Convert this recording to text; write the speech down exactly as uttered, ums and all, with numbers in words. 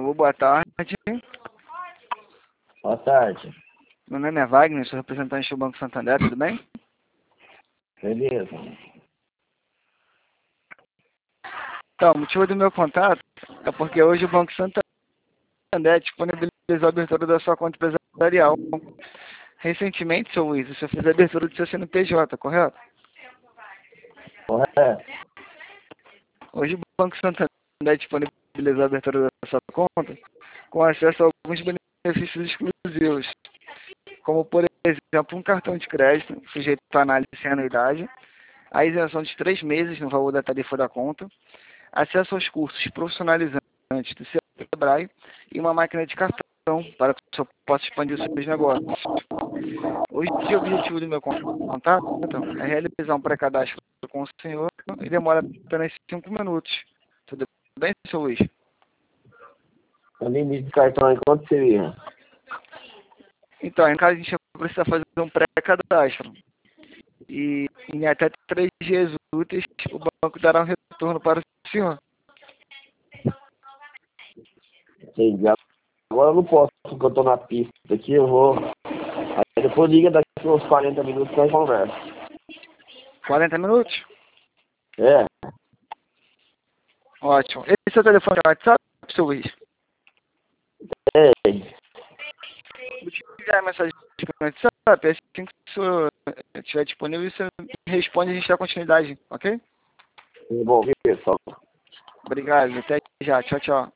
Alô, boa tarde. Boa tarde. Meu nome é Wagner, sou representante do Banco Santander, tudo bem? Beleza. Então, o motivo do meu contato é porque hoje o Banco Santander disponibilizou a abertura da sua conta empresarial. Recentemente, seu Luiz, você fez a abertura do seu C N P J, correto? Correto. Hoje o Banco Santander disponibilizou a abertura da sua conta com acesso a alguns benefícios exclusivos, como, por exemplo, um cartão de crédito sujeito à análise sem anuidade, a isenção de três meses no valor da tarifa da conta, acesso aos cursos profissionalizantes do Sebrae e uma máquina de cartão para que o senhor possa expandir os seus negócios. Hoje, o objetivo do meu contato é realizar um pré-cadastro com o senhor e demora apenas cinco minutos. Tudo bem, seu Luiz? O limite de cartão aí quanto seria? Então, em caso a gente precisa fazer um pré-cadastro. E em até três dias úteis, o banco dará um retorno para o senhor. Entendi. Agora eu não posso, porque eu tô na pista aqui, eu vou. Aí depois liga daqui uns quarenta minutos que nós conversa. quarenta minutos? É. Ótimo. Esse é o telefone do WhatsApp, seu Luiz? É. Vou te enviar a mensagem no WhatsApp, assim que o senhor estiver disponível, você responde e a gente dá continuidade, ok? Bom, pessoal. Obrigado, até já. Tchau, tchau.